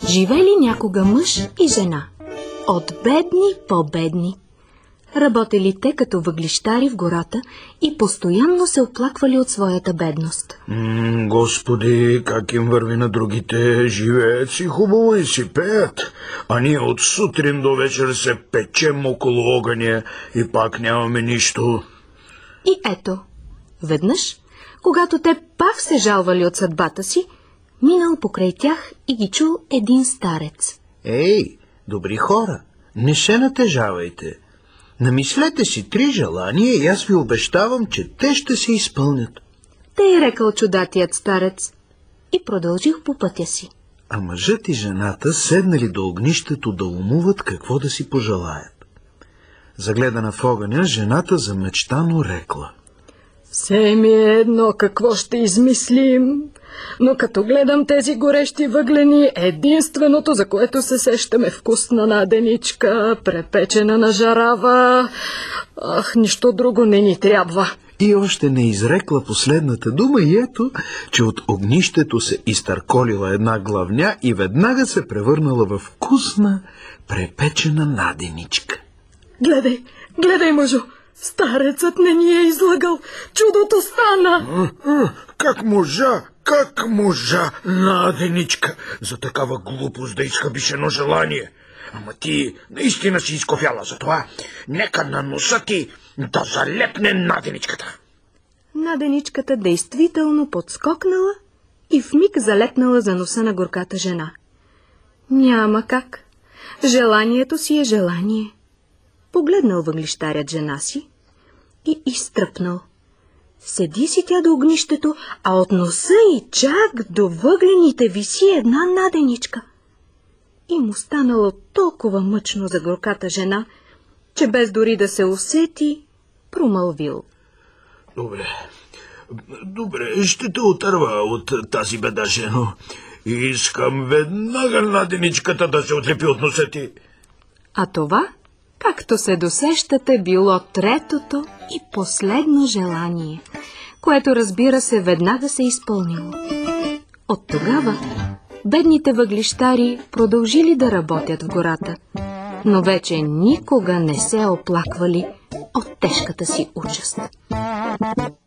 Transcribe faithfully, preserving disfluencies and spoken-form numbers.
Живели някога мъж и жена. От бедни по-бедни. Работели те като въглищари в гората и постоянно се оплаквали от своята бедност. М, Господи, как им върви на другите, живеят си хубаво и си пеят, а ние от сутрин до вечер се печем около огъня и пак нямаме нищо. И ето, веднъж, когато те пак се жалвали от съдбата си, минал покрай тях и ги чул един старец. Ей, добри хора, не се натежавайте. Намислете си три желания и аз ви обещавам, че те ще се изпълнят. Те е рекал чудатият старец и продължих по пътя си. А мъжът и жената седнали до огнището да умуват какво да си пожелаят. Загледана в огъня, жената замечтано рекла: Все ми е едно какво ще измислим, но като гледам тези горещи въглени, единственото, за което се сещаме, вкусна наденичка, препечена на жарава. Ах, нищо друго не ни трябва. И още не изрекла последната дума и ето, че от огнището се изтърколила една главня и веднага се превърнала в вкусна, препечена наденичка. Гледай, гледай, мъжо! Старецът не ни е излъгал. Чудото стана. Как можа, как можа, наденичка, за такава глупост да изхъбиш едно желание? Ама ти наистина си изкофяла за това. Нека на носа ти да залепне наденичката. Наденичката действително подскокнала и вмиг залепнала за носа на горката жена. Няма как. Желанието си е желание. Погледнал въглищарят жена си и изтръпнал. Седи си тя до огнището, а от носа и чак до въглените виси една наденичка. И му станало толкова мъчно за горката жена, че без дори да се усети, промълвил: Добре, добре, ще те отърва от тази беда, жено. Искам веднага наденичката да се отлепи от носа ти. А това, както се досещате, било третото и последно желание, което, разбира се, веднага се изпълнило. От тогава бедните въглищари продължили да работят в гората, но вече никога не се оплаквали от тежката си участ.